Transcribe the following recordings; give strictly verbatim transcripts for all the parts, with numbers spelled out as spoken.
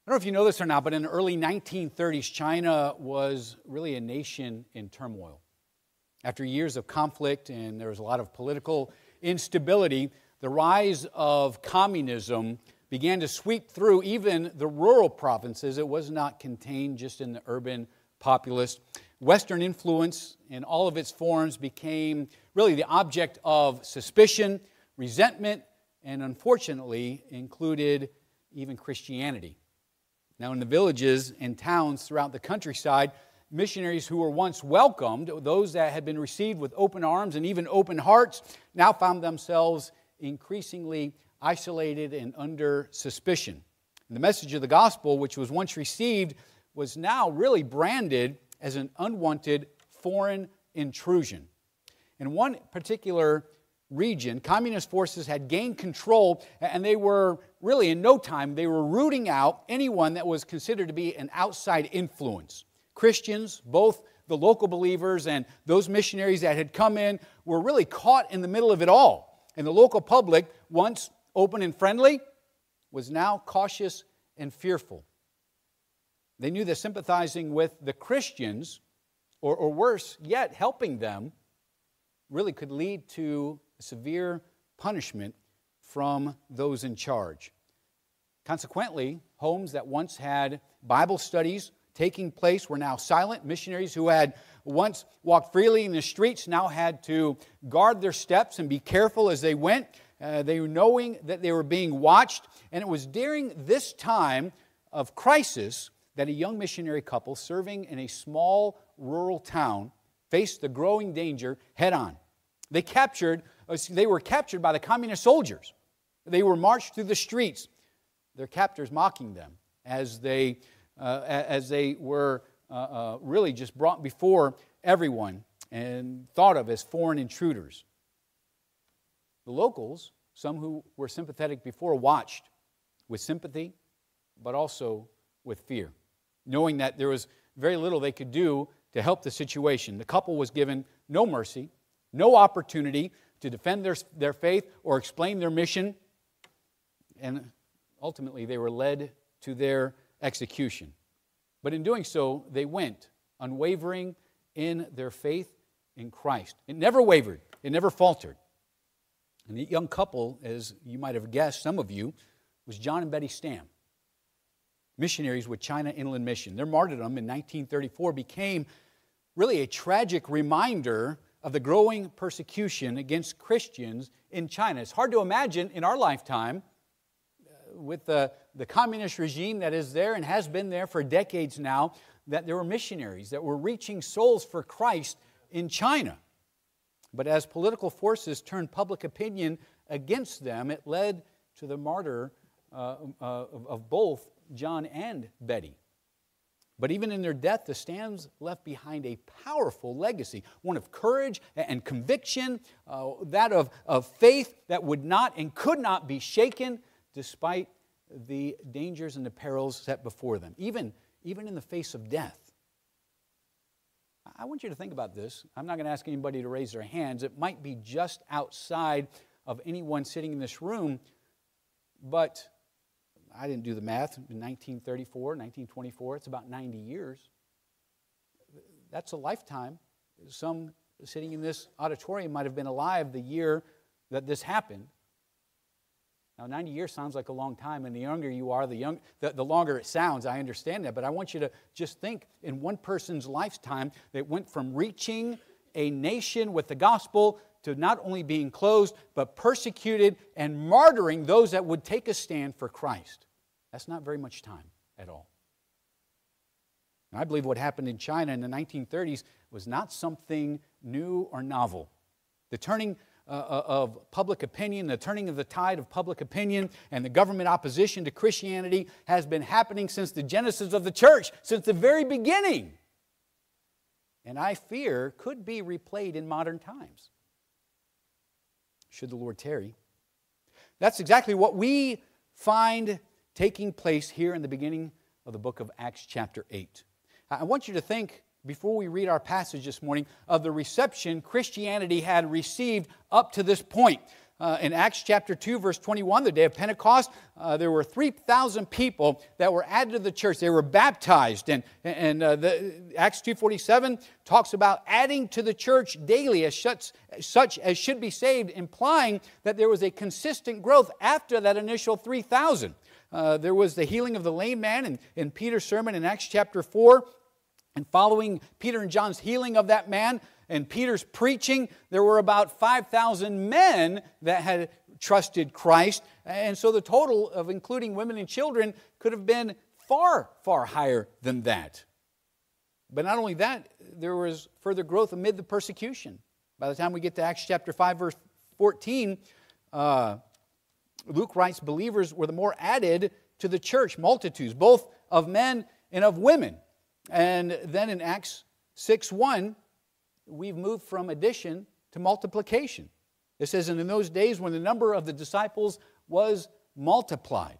I don't know if you know this or not, but in the early nineteen thirties, China was really a nation in turmoil. After years of conflict and there was a lot of political instability, the rise of communism began to sweep through even the rural provinces. It was not contained just in the urban populace. Western influence in all of its forms became really the object of suspicion, resentment, and unfortunately included even Christianity. Now, in the villages and towns throughout the countryside, missionaries who were once welcomed, those that had been received with open arms and even open hearts, now found themselves increasingly isolated and under suspicion. And the message of the gospel, which was once received, was now really branded as an unwanted foreign intrusion. In one particular region, communist forces had gained control, and they were really in no time, they were rooting out anyone that was considered to be an outside influence. Christians, both the local believers and those missionaries that had come in, were really caught in the middle of it all. And the local public, once open and friendly, was now cautious and fearful. They knew that sympathizing with the Christians, or, or worse yet, helping them, really could lead to severe punishment from those in charge. Consequently, homes that once had Bible studies taking place were now silent. Missionaries who had once walked freely in the streets now had to guard their steps and be careful as they went. Uh, they were knowing that they were being watched. And it was during this time of crisis that a young missionary couple serving in a small rural town faced the growing danger head on. They captured, they were captured by the communist soldiers. They were marched through the streets, their captors mocking them as they, uh, as they were uh, uh, really just brought before everyone and thought of as foreign intruders. The locals, some who were sympathetic before, watched with sympathy, but also with fear, knowing that there was very little they could do to help the situation. The couple was given no mercy, no opportunity to defend their, their faith or explain their mission, and ultimately they were led to their execution. But in doing so, they went unwavering in their faith in Christ. It never wavered. It never faltered. And the young couple, as you might have guessed, some of you, was John and Betty Stam, missionaries with China Inland Mission. Their martyrdom in nineteen thirty-four became really a tragic reminder of the growing persecution against Christians in China. It's hard to imagine in our lifetime, uh, with the, the communist regime that is there and has been there for decades now, that there were missionaries that were reaching souls for Christ in China. But as political forces turned public opinion against them, it led to the martyr uh, uh, of, of both John and Betty. But even in their death, the Stams left behind a powerful legacy, one of courage and conviction, uh, that of, of faith that would not and could not be shaken despite the dangers and the perils set before them, even, even in the face of death. I want you to think about this. I'm not going to ask anybody to raise their hands. It might be just outside of anyone sitting in this room, but I didn't do the math. In nineteen thirty-four, nineteen twenty-four, it's about ninety years. That's a lifetime. Some sitting in this auditorium might have been alive the year that this happened. Now, ninety years sounds like a long time, and the younger you are, the, young, the, the longer it sounds. I understand that, but I want you to just think in one person's lifetime that went from reaching a nation with the gospel to not only being closed, but persecuted and martyring those that would take a stand for Christ. That's not very much time at all. And I believe what happened in China in the nineteen thirties was not something new or novel. The turning uh, of public opinion, the turning of the tide of public opinion and the government opposition to Christianity has been happening since the genesis of the church, since the very beginning. And I fear could be replayed in modern times, should the Lord tarry. That's exactly what we find taking place here in the beginning of the book of Acts chapter eight. I want you to think, before we read our passage this morning, of the reception Christianity had received up to this point. uh, in Acts chapter two, verse twenty-one, the day of Pentecost, uh, there were three thousand people that were added to the church. They were baptized. And, and uh, the, Acts two forty-seven talks about adding to the church daily as such, such as should be saved, implying that there was a consistent growth after that initial three thousand. Uh, there was the healing of the lame man in, in Peter's sermon in Acts chapter four. And following Peter and John's healing of that man and Peter's preaching, there were about five thousand men that had trusted Christ. And so the total of including women and children could have been far, far higher than that. But not only that, there was further growth amid the persecution. By the time we get to Acts chapter five, verse fourteen, uh, Luke writes, believers were the more added to the church, multitudes, both of men and of women. And then in Acts six one, we've moved from addition to multiplication. It says, and in those days when the number of the disciples was multiplied.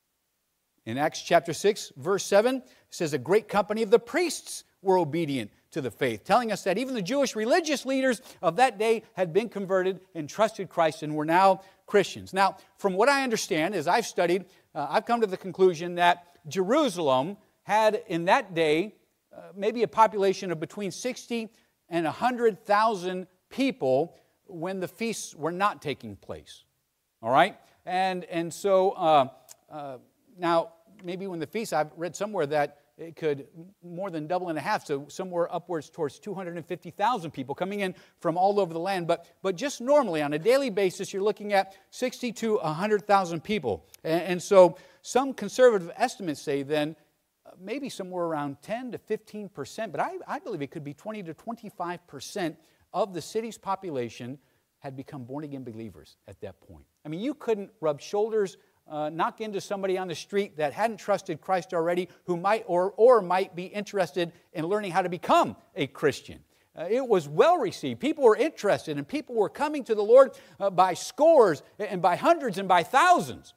In Acts chapter six, verse seven, it says, a great company of the priests were obedient to the faith, telling us that even the Jewish religious leaders of that day had been converted and trusted Christ and were now Christians. Now, from what I understand, as I've studied, uh, I've come to the conclusion that Jerusalem had in that day uh, maybe a population of between sixty and one hundred thousand people when the feasts were not taking place. All right? And, and so uh, uh, now, maybe when the feasts, I've read somewhere that it could more than double and a half, so somewhere upwards towards two hundred fifty thousand people coming in from all over the land. But, but just normally, on a daily basis, you're looking at sixty to one hundred thousand people. And, and so some conservative estimates say then maybe somewhere around ten to fifteen percent, but I, I believe it could be twenty to twenty-five percent of the city's population had become born-again believers at that point. I mean, you couldn't rub shoulders, uh, knock into somebody on the street that hadn't trusted Christ already, who might or, or might be interested in learning how to become a Christian. Uh, it was well received. People were interested, and people were coming to the Lord uh, by scores and by hundreds and by thousands.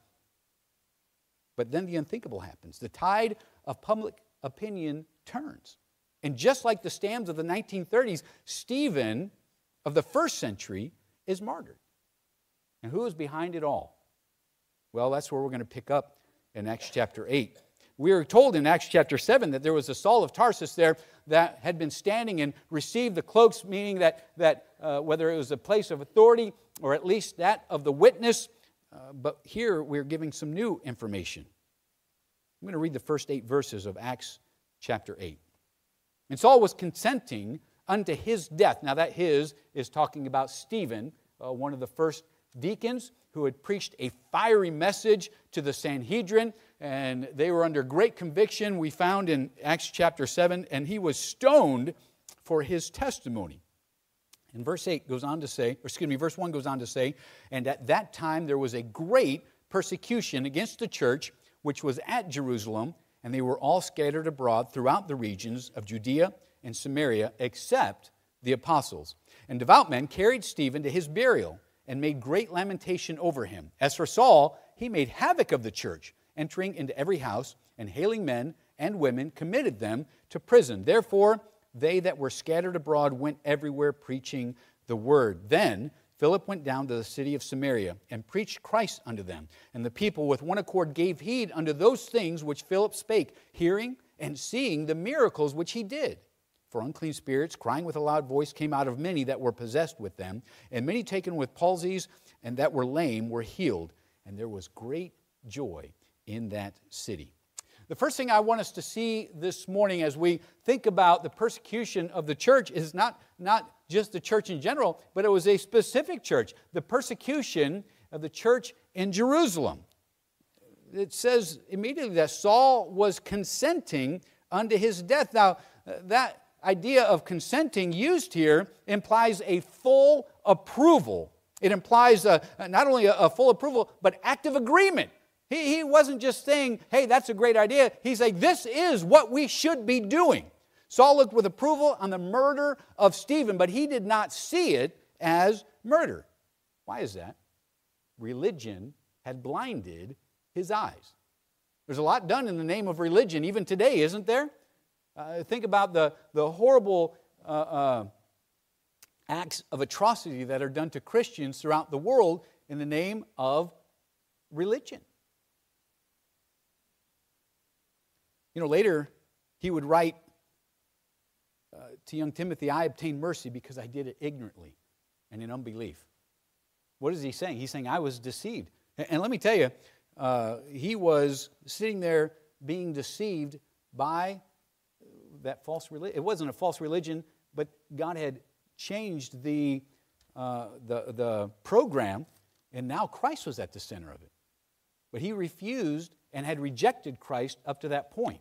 But then the unthinkable happens. The tide of public opinion turns. And just like the Stams of the nineteen thirties, Stephen of the first century is martyred. And who is behind it all? Well, that's where we're going to pick up in Acts chapter eight. We are told in Acts chapter seven that there was a Saul of Tarsus there that had been standing and received the cloaks, meaning that, that uh, whether it was a place of authority or at least that of the witness. Uh, but here we're giving some new information. I'm going to read the first eight verses of Acts chapter eight. And Saul was consenting unto his death. Now that his is talking about Stephen, uh, one of the first deacons who had preached a fiery message to the Sanhedrin, and they were under great conviction, we found in Acts chapter seven, and he was stoned for his testimony. And verse eight goes on to say, or excuse me, verse one goes on to say, and at that time there was a great persecution against the church which was at Jerusalem, and they were all scattered abroad throughout the regions of Judea and Samaria, except the apostles. And devout men carried Stephen to his burial, and made great lamentation over him. As for Saul, he made havoc of the church, entering into every house, and hailing men and women, committed them to prison. Therefore, they that were scattered abroad went everywhere preaching the word. Then Philip went down to the city of Samaria, and preached Christ unto them. And the people with one accord gave heed unto those things which Philip spake, hearing and seeing the miracles which he did. For unclean spirits, crying with a loud voice, came out of many that were possessed with them. And many taken with palsies and that were lame were healed. And there was great joy in that city. The first thing I want us to see this morning as we think about the persecution of the church is not, not just the church in general, but it was a specific church. The persecution of the church in Jerusalem. It says immediately that Saul was consenting unto his death. Now, that idea of consenting used here implies a full approval. It implies a, not only a, a full approval, but active agreement. He, he wasn't just saying, hey, that's a great idea. He's like, this is what we should be doing. Saul looked with approval on the murder of Stephen, but he did not see it as murder. Why is that? Religion had blinded his eyes. There's a lot done in the name of religion, even today, isn't there? Uh, think about the, the horrible uh, uh, acts of atrocity that are done to Christians throughout the world in the name of religion. You know, later he would write uh, to young Timothy, I obtained mercy because I did it ignorantly and in unbelief. What is he saying? He's saying, I was deceived. And, and let me tell you, uh, he was sitting there being deceived by that false religion. It wasn't a false religion, but God had changed the, uh, the, the program, and now Christ was at the center of it. But he refused and had rejected Christ up to that point.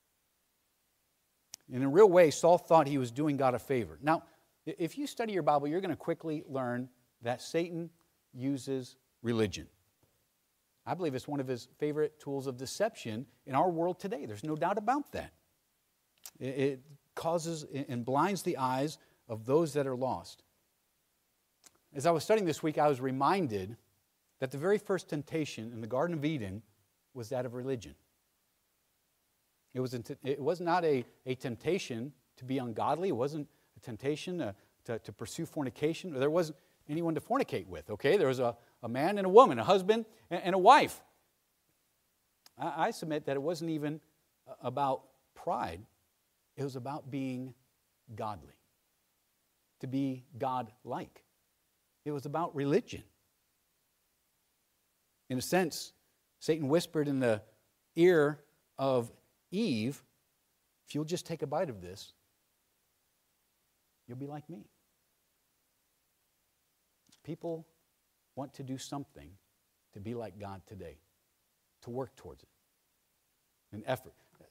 In a real way, Saul thought he was doing God a favor. Now, if you study your Bible, you're going to quickly learn that Satan uses religion. I believe it's one of his favorite tools of deception in our world today. There's no doubt about that. It causes and blinds the eyes of those that are lost. As I was studying this week, I was reminded that the very first temptation in the Garden of Eden was that of religion. It was, it was not a, a temptation to be ungodly. It wasn't a temptation to, to, to pursue fornication. There wasn't anyone to fornicate with, okay? There was a, a man and a woman, a husband and, and a wife. I, I submit that it wasn't even about pride. It was about being godly, to be God-like. It was about religion. In a sense, Satan whispered in the ear of Eve, if you'll just take a bite of this, you'll be like me. People want to do something to be like God today, to work towards it, an effort.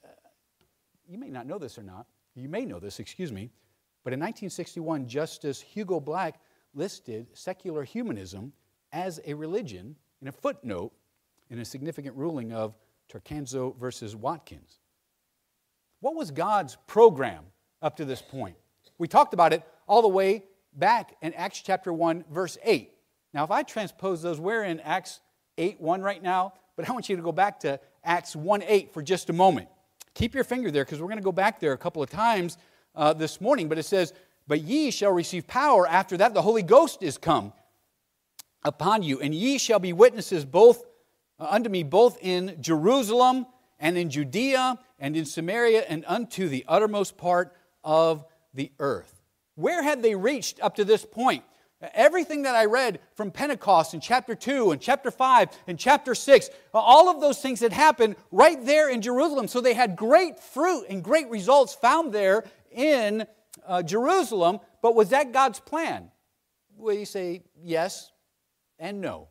You may not know this or not. You may know this, excuse me. But in nineteen sixty-one, Justice Hugo Black listed secular humanism as a religion in a footnote in a significant ruling of Turcanzo versus Watkins. What was God's program up to this point? We talked about it all the way back in Acts chapter one, verse eight. Now, if I transpose those, we're in Acts eight one right now, but I want you to go back to Acts one eight for just a moment. Keep your finger there because we're going to go back there a couple of times uh, this morning. But it says, but ye shall receive power after that the Holy Ghost is come upon you, and ye shall be witnesses both uh, unto me both in Jerusalem and in Judea and in Samaria and unto the uttermost part of the earth. Where had they reached up to this point? Everything that I read from Pentecost in chapter two and chapter five and chapter six, all of those things had happened right there in Jerusalem. So they had great fruit and great results found there in uh, Jerusalem. But was that God's plan? Well, you say yes and no.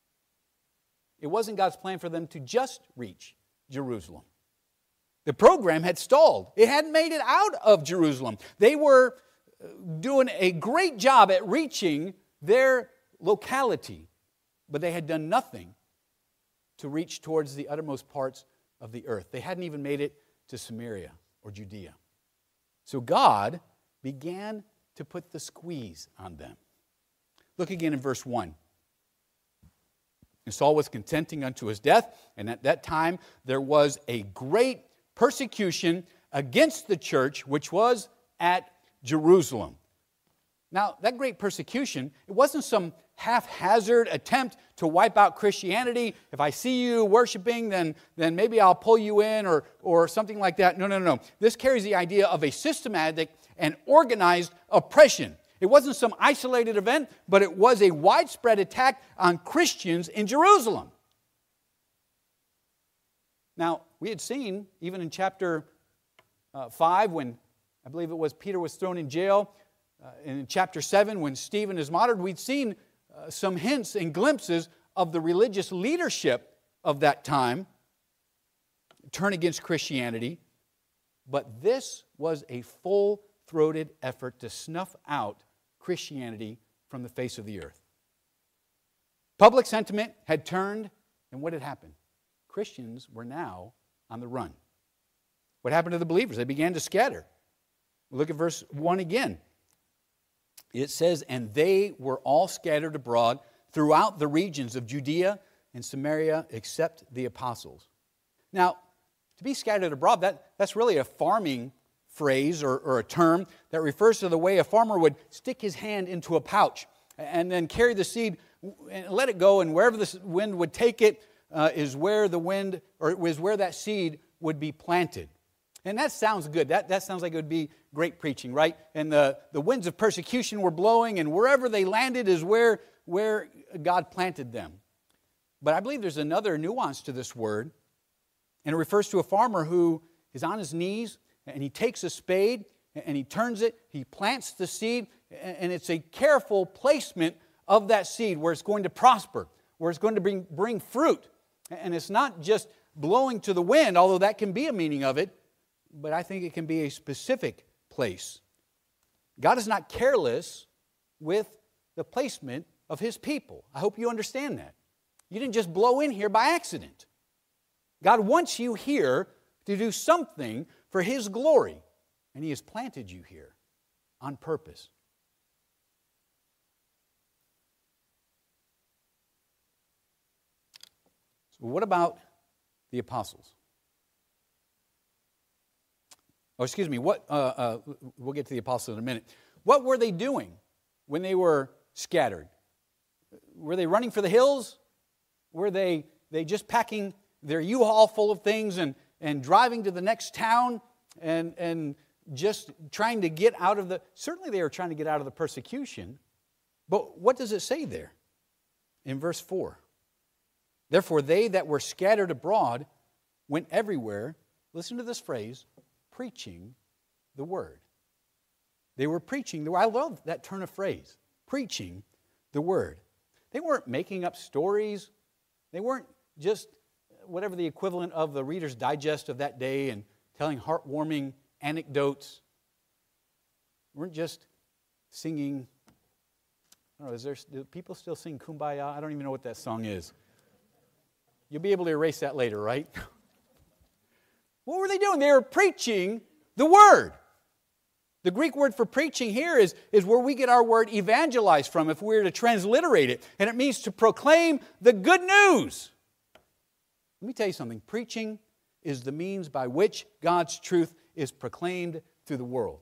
It wasn't God's plan for them to just reach Jerusalem. The program had stalled. It hadn't made it out of Jerusalem. They were doing a great job at reaching their locality, but they had done nothing to reach towards the uttermost parts of the earth. They hadn't even made it to Samaria or Judea. So God began to put the squeeze on them. Look again in verse one. And Saul was consenting unto his death, and at that time there was a great persecution against the church, which was at Jerusalem. Now, that great persecution, it wasn't some haphazard attempt to wipe out Christianity. If I see you worshiping, then, then maybe I'll pull you in or, or something like that. No, no, no. This carries the idea of a systematic and organized oppression. It wasn't some isolated event, but it was a widespread attack on Christians in Jerusalem. Now, we had seen, even in chapter uh, five, when I believe it was Peter was thrown in jail, uh, and in chapter seven, when Stephen is martyred, we'd seen uh, some hints and glimpses of the religious leadership of that time turn against Christianity. But this was a full-throated effort to snuff out Christianity from the face of the earth. Public sentiment had turned, and what had happened? Christians were now on the run. What happened to the believers? They began to scatter. Look at verse one again. It says, and they were all scattered abroad throughout the regions of Judea and Samaria except the apostles. Now, to be scattered abroad, that, that's really a farming phrase or, or a term that refers to the way a farmer would stick his hand into a pouch and then carry the seed and let it go, and wherever the wind would take it uh, is where the wind, or is where that seed would be planted. And that sounds good. That, that sounds like it would be great preaching, right? And the, the winds of persecution were blowing, and wherever they landed is where, where God planted them. But I believe there's another nuance to this word, and it refers to a farmer who is on his knees, and he takes a spade, and he turns it, he plants the seed, and it's a careful placement of that seed where it's going to prosper, where it's going to bring, bring fruit. And it's not just blowing to the wind, although that can be a meaning of it, but I think it can be a specific place. God is not careless with the placement of His people. I hope you understand that. You didn't just blow in here by accident. God wants you here to do something for His glory, and He has planted you here on purpose. So what about the apostles? Oh, excuse me, what, uh, uh, we'll get to the apostles in a minute. What were they doing when they were scattered? Were they running for the hills? Were they, they just packing their U-Haul full of things and, and driving to the next town and, and just trying to get out of the... Certainly they were trying to get out of the persecution, but what does it say there in verse four? Therefore they that were scattered abroad went everywhere, listen to this phrase, preaching the word. They were preaching the word. I love that turn of phrase, preaching the word. They weren't making up stories. They weren't just whatever the equivalent of the Reader's Digest of that day and telling heartwarming anecdotes. They weren't just singing, I don't know, is there, do people still sing Kumbaya? I don't even know what that song is. You'll be able to erase that later, right? What were they doing? They were preaching the word. The Greek word for preaching here is, is where we get our word evangelize from if we were to transliterate it. And it means to proclaim the good news. Let me tell you something. Preaching is the means by which God's truth is proclaimed through the world.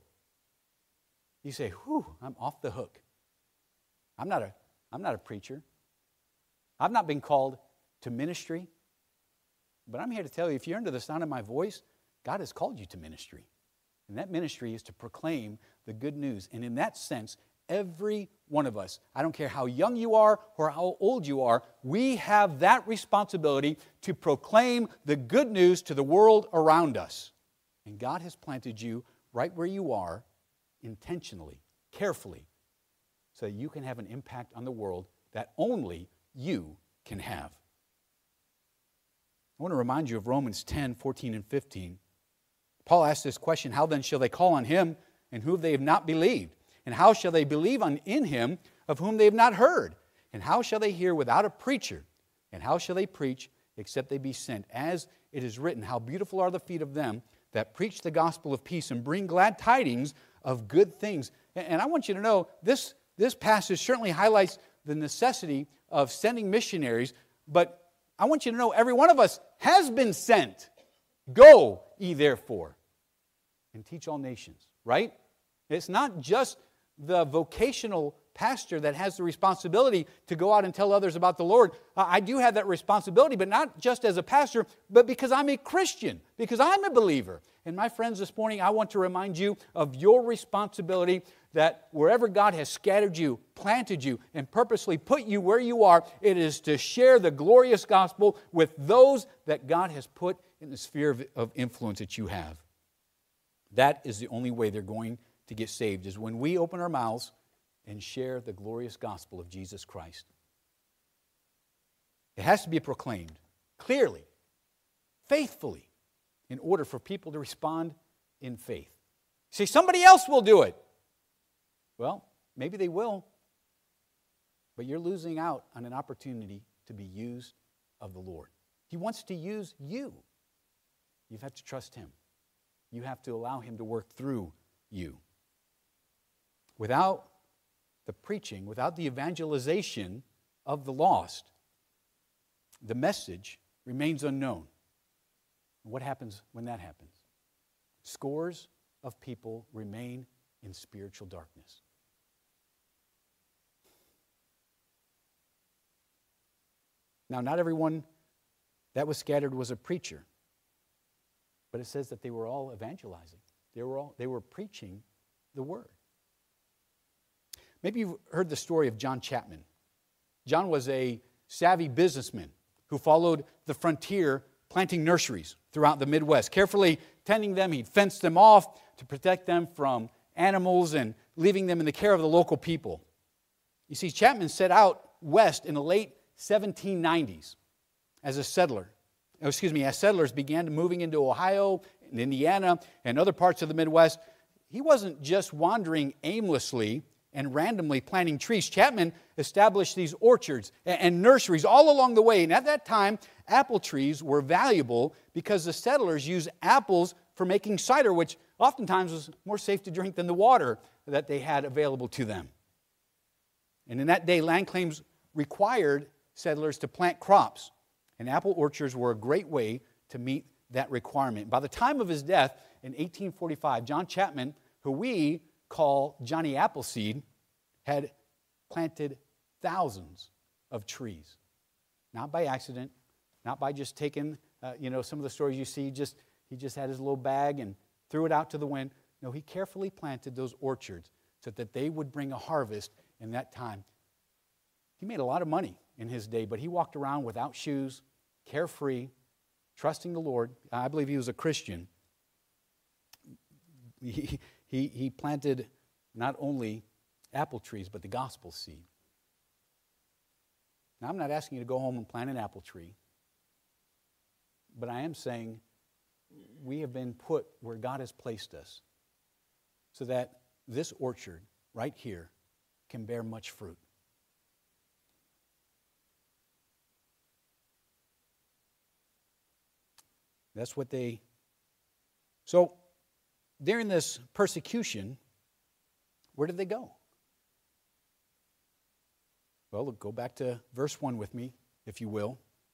You say, whew, I'm off the hook. I'm not a, I'm not a preacher. I've not been called to ministry. But I'm here to tell you, if you're under the sound of my voice, God has called you to ministry. And that ministry is to proclaim the good news. And in that sense, every one of us, I don't care how young you are or how old you are, we have that responsibility to proclaim the good news to the world around us. And God has planted you right where you are, intentionally, carefully, so that you can have an impact on the world that only you can have. I want to remind you of Romans ten, fourteen, and fifteen. Paul asked this question, how then shall they call on Him in whom they have not believed? And how shall they believe on, in Him of whom they have not heard? And how shall they hear without a preacher? And how shall they preach except they be sent? As it is written, how beautiful are the feet of them that preach the gospel of peace and bring glad tidings of good things. And, and I want you to know, this, this passage certainly highlights the necessity of sending missionaries, but I want you to know every one of us has been sent. Go ye therefore and teach all nations, right? It's not just the vocational pastor that has the responsibility to go out and tell others about the Lord. I do have that responsibility, but not just as a pastor, but because I'm a Christian, because I'm a believer. And my friends, this morning, I want to remind you of your responsibility that wherever God has scattered you, planted you, and purposely put you where you are, it is to share the glorious gospel with those that God has put in the sphere of, of influence that you have. That is the only way they're going to get saved, is when we open our mouths and share the glorious gospel of Jesus Christ. It has to be proclaimed clearly, faithfully, in order for people to respond in faith. See, somebody else will do it. Well, maybe they will, but you're losing out on an opportunity to be used of the Lord. He wants to use you. You have to trust Him. You have to allow Him to work through you. Without the preaching, without the evangelization of the lost, the message remains unknown. And what happens when that happens? Scores of people remain in spiritual darkness. Now, not everyone that was scattered was a preacher, but it says that they were all evangelizing. They were all they were preaching the word. Maybe you've heard the story of John Chapman. John was a savvy businessman who followed the frontier, planting nurseries throughout the Midwest, carefully tending them. He'd fence them off to protect them from animals and leaving them in the care of the local people. You see, Chapman set out west in the late seventeen nineties as a settler. Oh, excuse me, as settlers began moving into Ohio and Indiana and other parts of the Midwest. He wasn't just wandering aimlessly and randomly planting trees. Chapman established these orchards and nurseries all along the way. And at that time, apple trees were valuable because the settlers used apples for making cider, which oftentimes was more safe to drink than the water that they had available to them. And in that day, land claims required settlers to plant crops, and apple orchards were a great way to meet that requirement. By the time of his death in eighteen forty-five, John Chapman, who we call Johnny Appleseed, had planted thousands of trees. Not by accident, not by just taking, uh, you know, some of the stories you see, just he just had his little bag and threw it out to the wind. No, he carefully planted those orchards so that they would bring a harvest in that time. He made a lot of money in his day, but he walked around without shoes, carefree, trusting the Lord. I believe he was a Christian. He, he, he planted not only apple trees, but the gospel seed. Now, I'm not asking you to go home and plant an apple tree, but I am saying we have been put where God has placed us so that this orchard right here can bear much fruit. That's what they... So, during this persecution, where did they go? Well, go back to verse one with me, if you will.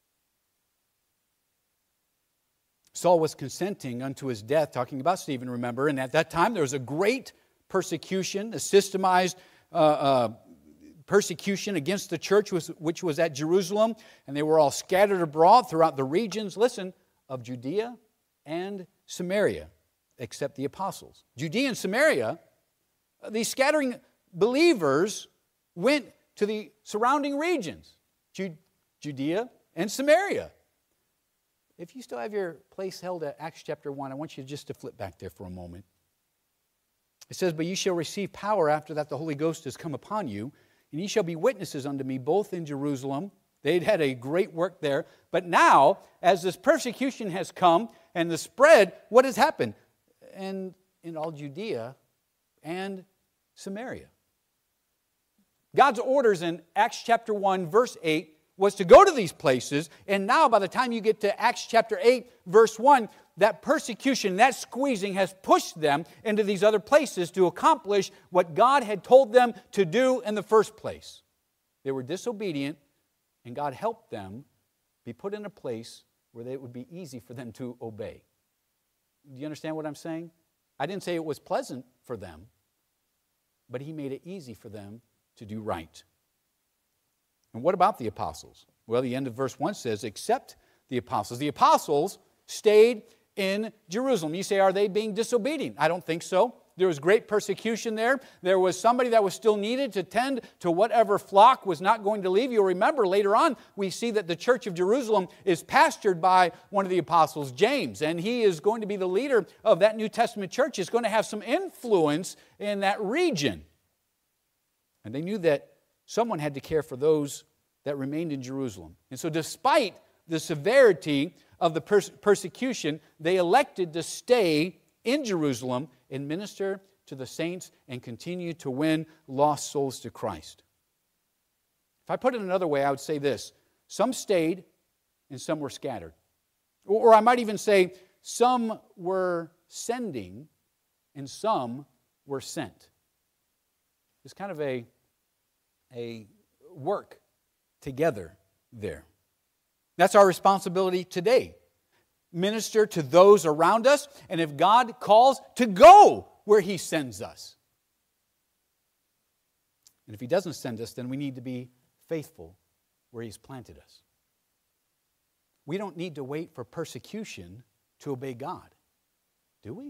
Saul was consenting unto his death, talking about Stephen, remember, and at that time there was a great persecution, a systemized uh, uh, persecution against the church, which was at Jerusalem, and they were all scattered abroad throughout the regions, listen, of Judea and Samaria, except the apostles. Judea and Samaria, these scattering believers went to the surrounding regions, Judea and Samaria. If you still have your place held at Acts chapter one, I want you just to flip back there for a moment. It says, "But ye shall receive power after that the Holy Ghost has come upon you, and ye shall be witnesses unto me both in Jerusalem." They'd had a great work there. But now, as this persecution has come and the spread, what has happened? And in all Judea and Samaria. God's orders in Acts chapter one, verse eight, was to go to these places. And now, by the time you get to Acts chapter eight, verse one, that persecution, that squeezing has pushed them into these other places to accomplish what God had told them to do in the first place. They were disobedient, and God helped them be put in a place where it would be easy for them to obey. Do you understand what I'm saying? I didn't say it was pleasant for them, but He made it easy for them to do right. And what about the apostles? Well, the end of verse one says, "Except the apostles." The apostles stayed in Jerusalem. You say, are they being disobedient? I don't think so. There was great persecution there. There was somebody that was still needed to tend to whatever flock was not going to leave. You'll remember later on, we see that the church of Jerusalem is pastored by one of the apostles, James, and he is going to be the leader of that New Testament church. He's going to have some influence in that region. And they knew that someone had to care for those that remained in Jerusalem. And so despite the severity of the pers- persecution, they elected to stay in Jerusalem and minister to the saints and continue to win lost souls to Christ. If I put it another way, I would say this: some stayed and some were scattered. Or, or I might even say some were sending and some were sent. It's kind of a, a work together there. That's our responsibility today. Minister to those around us, and if God calls, to go where He sends us. And if He doesn't send us, then we need to be faithful where He's planted us. we don't need to wait for persecution to obey God, do we?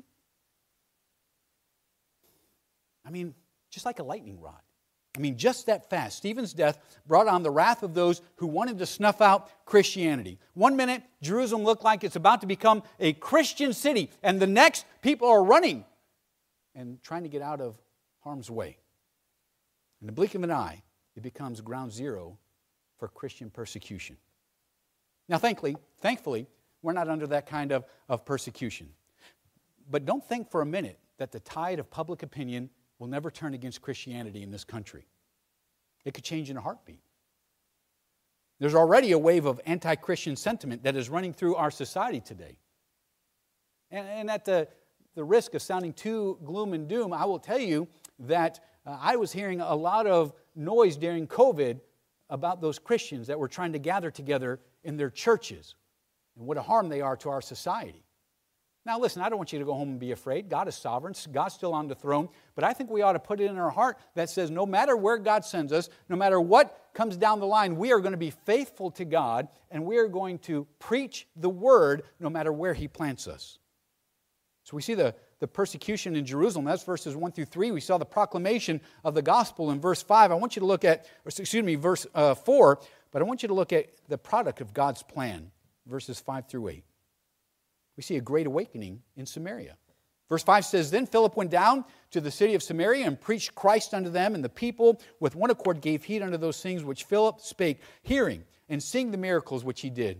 I mean, just like a lightning rod. I mean, just that fast. Stephen's death brought on the wrath of those who wanted to snuff out Christianity. One minute, Jerusalem looked like it's about to become a Christian city, and the next, people are running and trying to get out of harm's way. In the blink of an eye, it becomes ground zero for Christian persecution. Now, thankfully, thankfully, we're not under that kind of, of persecution. But don't think for a minute that the tide of public opinion will never turn against Christianity in this country. It could change in a heartbeat. There's already a wave of anti-Christian sentiment that is running through our society today. And, and at the, the risk of sounding too gloom and doom, I will tell you that uh, I was hearing a lot of noise during COVID about those Christians that were trying to gather together in their churches and what a harm they are to our society. Now listen, I don't want you to go home and be afraid. God is sovereign. God's still on the throne. But I think we ought to put it in our heart that says no matter where God sends us, no matter what comes down the line, we are going to be faithful to God and we are going to preach the Word no matter where He plants us. So we see the, the persecution in Jerusalem. That's verses one through three. We saw the proclamation of the gospel in verse five. I want you to look at, or excuse me, verse uh, four, but I want you to look at the product of God's plan, verses five through eight. We see a great awakening in Samaria. Verse five says, Then Philip went down to the city of Samaria and preached Christ unto them, and the people with one accord gave heed unto those things which Philip spake, hearing and seeing the miracles which he did.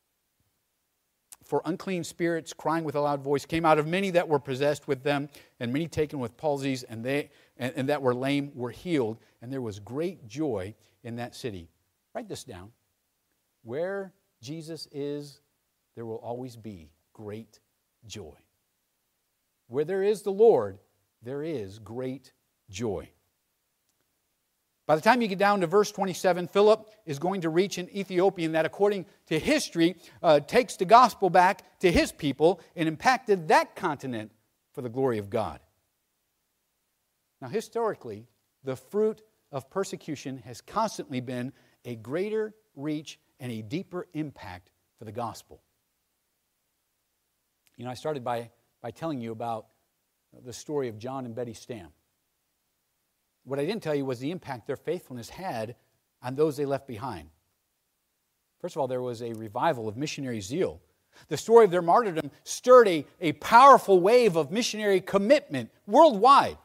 For unclean spirits, crying with a loud voice, came out of many that were possessed with them, and many taken with palsies, and they and, and that were lame were healed, and there was great joy in that city. Write this down. Where Jesus is, there will always be great joy. Where there is the Lord, there is great joy. By the time you get down to verse twenty-seven, Philip is going to reach an Ethiopian that, according to history, uh, takes the gospel back to his people and impacted that continent for the glory of God. Now, historically, the fruit of persecution has constantly been a greater reach and a deeper impact for the gospel. You know, I started by, by telling you about the story of John and Betty Stam. What I didn't tell you was the impact their faithfulness had on those they left behind. First of all, there was a revival of missionary zeal. The story of their martyrdom stirred a, a powerful wave of missionary commitment worldwide.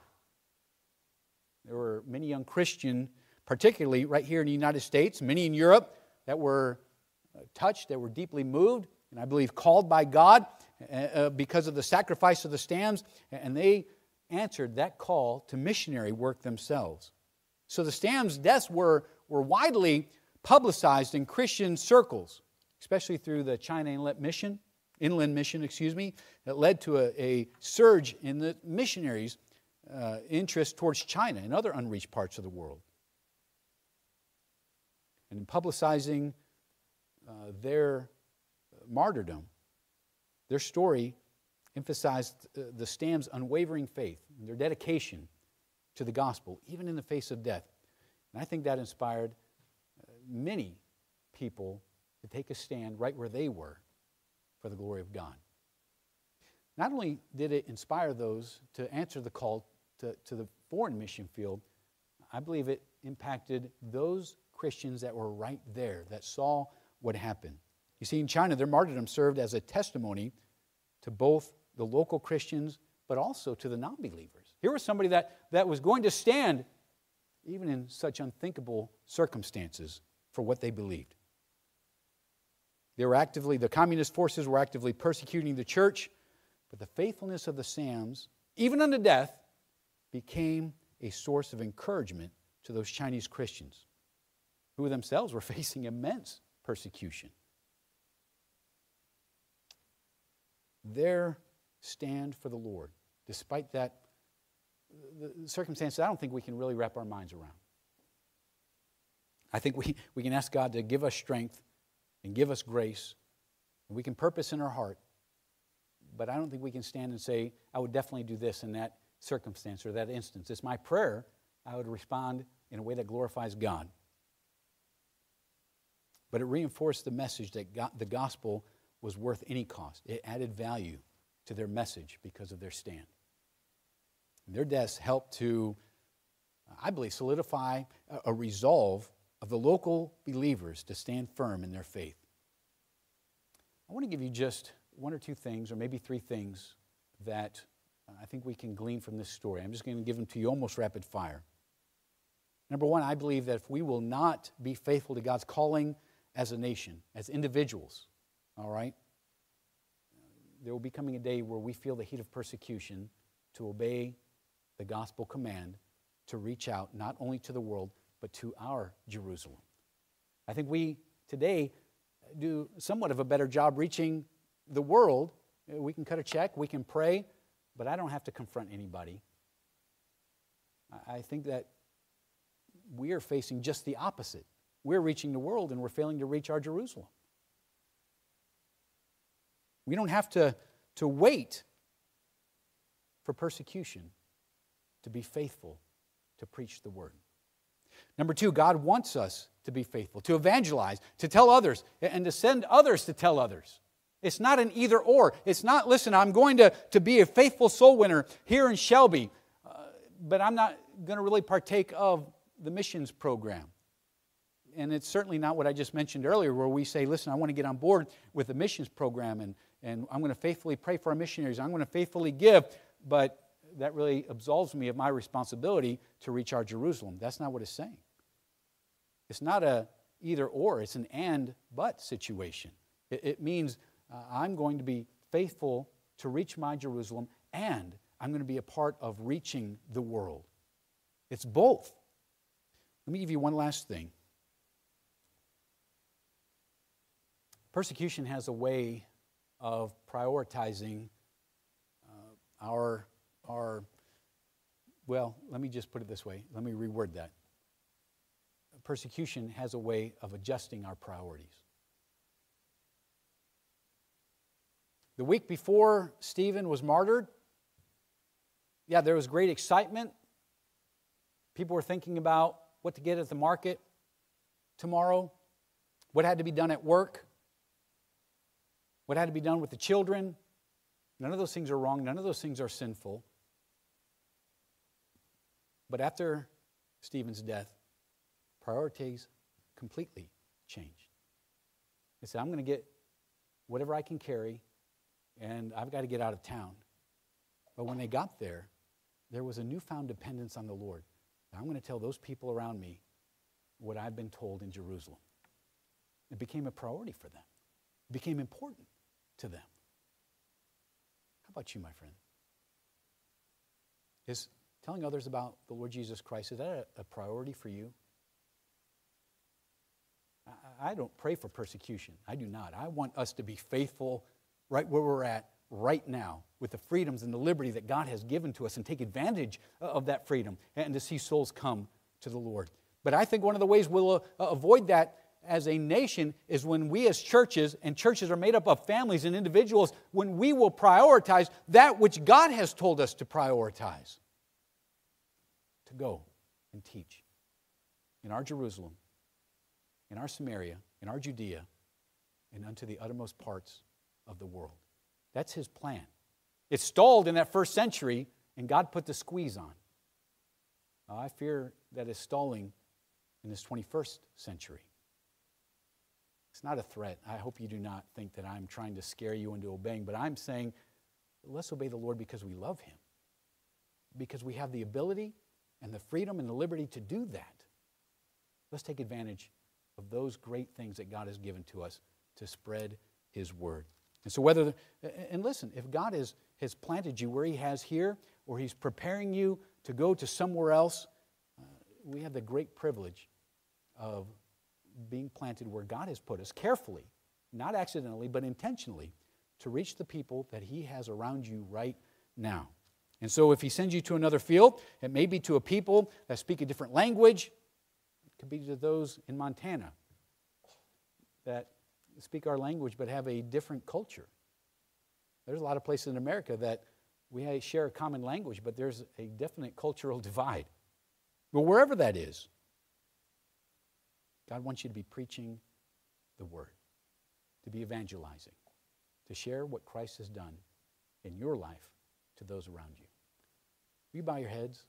There were many young Christians, particularly right here in the United States, many in Europe, that were touched, that were deeply moved, and I believe called by God uh, because of the sacrifice of the Stams, and they answered that call to missionary work themselves. So the Stams' deaths were, were widely publicized in Christian circles, especially through the China Inland Mission, Inland Mission, excuse me, that led to a, a surge in the missionaries' uh, interest towards China and other unreached parts of the world. And in publicizing uh, their martyrdom, their story emphasized the Stams' unwavering faith and their dedication to the gospel, even in the face of death. And I think that inspired many people to take a stand right where they were for the glory of God. Not only did it inspire those to answer the call to, to the foreign mission field, I believe it impacted those Christians that were right there, that saw what happened. You see, in China, their martyrdom served as a testimony to both the local Christians, but also to the non-believers. Here was somebody that, that was going to stand, even in such unthinkable circumstances, for what they believed. They were actively, the communist forces were actively persecuting the church, but the faithfulness of the Stams, even unto death, became a source of encouragement to those Chinese Christians, who themselves were facing immense persecution. Their stand for the Lord, despite that the circumstances I don't think we can really wrap our minds around. I think we, we can ask God to give us strength and give us grace, and we can purpose in our heart, but I don't think we can stand and say, I would definitely do this in that circumstance or that instance. It's my prayer I would respond in a way that glorifies God. but it reinforced the message that God, the gospel was worth any cost. It added value to their message because of their stand. And their deaths helped to, I believe, solidify a, a resolve of the local believers to stand firm in their faith. I want to give you just one or two things, or maybe three things, that I think we can glean from this story. I'm just going to give them to you almost rapid fire. Number one, I believe that if we will not be faithful to God's calling as a nation, as individuals, all right, there will be coming a day where we feel the heat of persecution to obey the gospel command to reach out not only to the world, but to our Jerusalem. I think we today do somewhat of a better job reaching the world. We can cut a check, we can pray, but I don't have to confront anybody. I think that we are facing just the opposite. We're reaching the world and we're failing to reach our Jerusalem. We don't have to, to wait for persecution to be faithful to preach the word. Number two, God wants us to be faithful, to evangelize, to tell others, and to send others to tell others. It's not an either or. It's not, listen, I'm going to, to be a faithful soul winner here in Shelby, uh, but I'm not going to really partake of the missions program. And it's certainly not what I just mentioned earlier, where we say, listen, I want to get on board with the missions program, and, and I'm going to faithfully pray for our missionaries. I'm going to faithfully give, but that really absolves me of my responsibility to reach our Jerusalem. That's not what it's saying. It's not a either or. It's an and but situation. It, it means uh, I'm going to be faithful to reach my Jerusalem, and I'm going to be a part of reaching the world. It's both. Let me give you one last thing. Persecution has a way of prioritizing uh, our, our, well, let me just put it this way. Let me reword that. Persecution has a way of adjusting our priorities. The week before Stephen was martyred, yeah, there was great excitement. People were thinking about what to get at the market tomorrow, what had to be done at work, what had to be done with the children. None of those things are wrong. None of those things are sinful. But after Stephen's death, priorities completely changed. They said, I'm going to get whatever I can carry, and I've got to get out of town. But when they got there, there was a newfound dependence on the Lord. I'm going to tell those people around me what I've been told in Jerusalem. It became a priority for them. It became important to them. How about you, my friend? Is telling others about the Lord Jesus Christ, is that a, a priority for you? I, I don't pray for persecution. I do not. I want us to be faithful right where we're at right now with the freedoms and the liberty that God has given to us, and take advantage of that freedom and to see souls come to the Lord. But I think one of the ways we'll uh, avoid that as a nation is when we as churches, and churches are made up of families and individuals, when we will prioritize that which God has told us to prioritize. To go and teach in our Jerusalem, in our Samaria, in our Judea, and unto the uttermost parts of the world. That's His plan. It stalled in that first century, and God put the squeeze on. Uh, I fear that it's stalling in this twenty-first century. It's not a threat. I hope you do not think that I'm trying to scare you into obeying, but I'm saying let's obey the Lord because we love Him, because we have the ability and the freedom and the liberty to do that. Let's take advantage of those great things that God has given to us to spread His word. And so whether, and listen, if God has, has planted you where He has here, or He's preparing you to go to somewhere else, uh, we have the great privilege of being planted where God has put us carefully, not accidentally, but intentionally, to reach the people that He has around you right now. And so if He sends you to another field, it may be to a people that speak a different language. It could be to those in Montana that speak our language but have a different culture. There's a lot of places in America that we share a common language, but there's a definite cultural divide. But wherever that is, God wants you to be preaching the Word, to be evangelizing, to share what Christ has done in your life to those around you. Will you bow your heads?